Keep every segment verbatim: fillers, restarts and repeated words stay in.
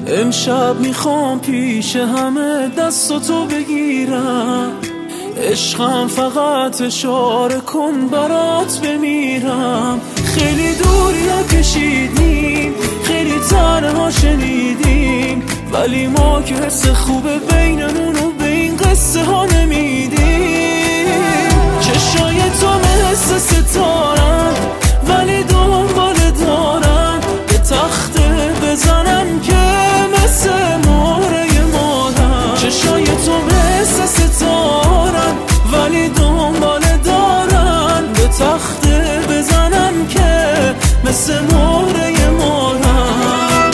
امشب میخوام پیش همه دستاتو بگیرم، عشقم فقط اشاره کن برات بمیرم. خیلی دوریا کشیدیم، خیلی تنها شنیدیم، ولی ما که حس خوبه بینمونو به این قصه ها نمیدیم. چشای تو مثل ستارن ولی دنبال دارن، به تخته بزنم که مثل مهره مادرم. چشای تو مثل ستارن ولی دنبال دارن، به تخته بزنم که مثل مهره مادرم.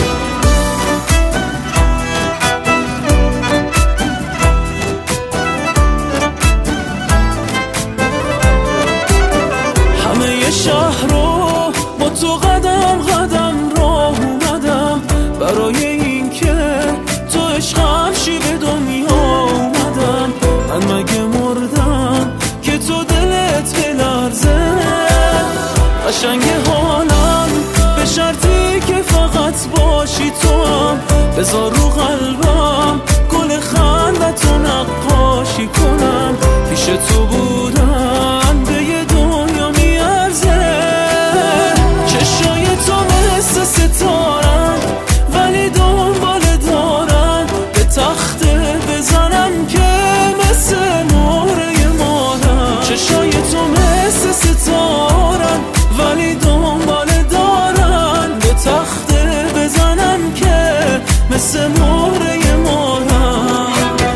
همه شهر رو با تو قدم قدم راه اومدم، برای این که تو عشقم شی به دنیا اومدم. من مگه مردم که تو دلت بلرزه؟ قشنگ حالم به شرطی که فقط باشی تو هم، بذار رو قلبم گل خندتو نقاشی کنم. پیش تو بودن به یه دنیا میارزه. چشای تو مثل ستارن ولی دنبال دارن، به تخته بزنم که مثل مهره مادرم. چشای تو مثل ستارن ولی دنبال دارن، به تخته بزنم که مثل مهره مادرم.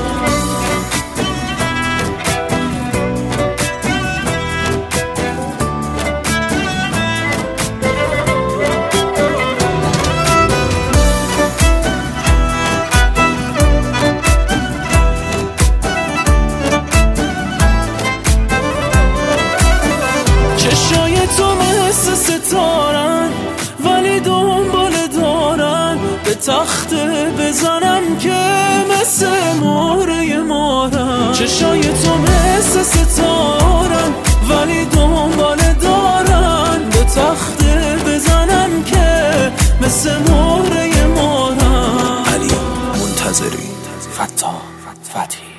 چشای تو مثل ستارن ولی دنبال دارن، به تخته بزنم که مثل مهره مادرم. چشای تو مثل ستارن ولی دنبال دارن، به تخته بزنم که مثل مهره مادرم. علی منتظری، فتاح فتحی.